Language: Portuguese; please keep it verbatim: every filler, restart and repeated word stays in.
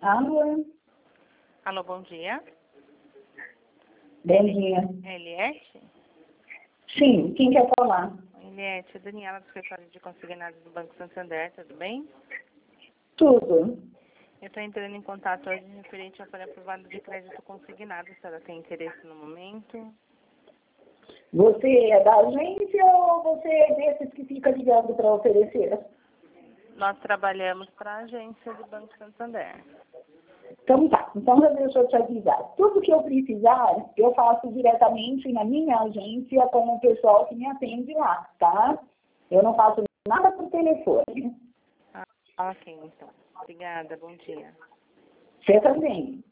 Alô? Alô, bom dia. Bom dia. É Eliette? Sim, quem quer falar? Eliette, é Daniela do escritório de consignados do Banco Santander, tudo bem? Tudo. Eu estou entrando em contato hoje referente ao pré-aprovado de crédito consignado. A senhora tem interesse no momento? Você é da agência ou você é desses que fica ligando para oferecer? Nós trabalhamos para a agência do Banco Santander. Então tá, então já deixa eu te avisar. Tudo que eu precisar, eu faço diretamente na minha agência com o pessoal que me atende lá, tá? Eu não faço nada por telefone. Ah, ok, então. Obrigada, bom dia. Você também.